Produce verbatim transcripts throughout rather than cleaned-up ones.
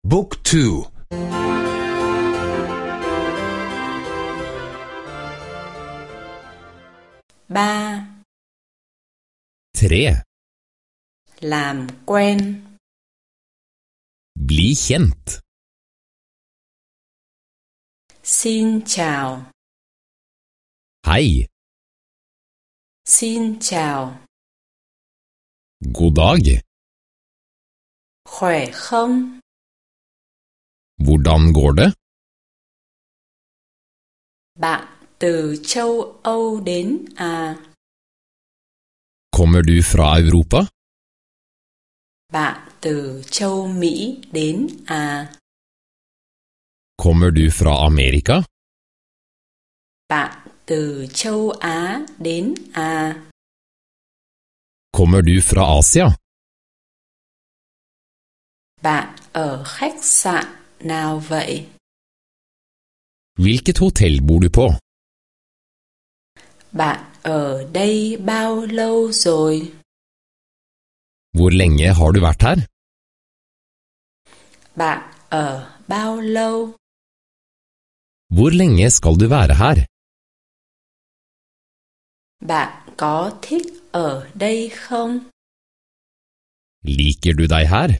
Book two. Ba. Tre. Làm quen. Bli kjent. Xin chào. Hei. Xin chào. God dag. Khỏe không? Hvordan går det? Bạn từ châu Âu đến à? Kommer du fra Europa? Bạn từ châu Mỹ đến à? Kommer du fra Amerika? Bạn từ châu Á đến à? Kommer du fra Asia? Bạn ở khách sạn nào vậy? Hvilket hotell bor du på? Bạn ở đây bao lâu rồi? Hvor lenge har du vært her? Bạn ở bao lâu? Hvor lenge skal du være her? Bạn có thích ở đây không? Liker du deg her?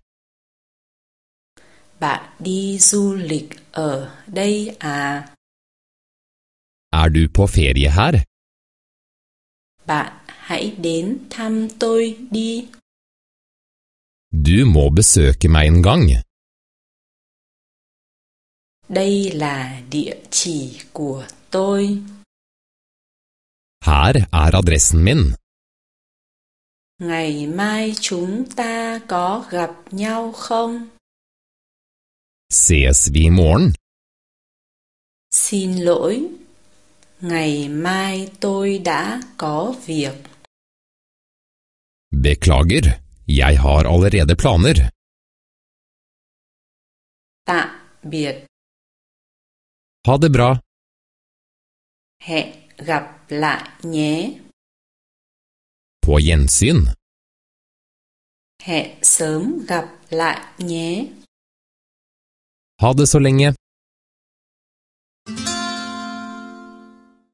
Bạn đi du lịch ở đây à? Er du på ferie her? Bạn hãy đến thăm tôi đi. Du må besøke meg en gang. Đây là địa chỉ của tôi. Her er adressen min. Ngày mai chúng ta có gặp nhau không? Ses vi i morgen? Xin lỗi, ngày mai tôi đã có việc. Beklager, jeg har allerede planer. Tạm biệt. Ha det bra. Hẹn gặp lại nhé. På gjensyn. Hẹn sớm gặp lại nhé. Ha det så lenge.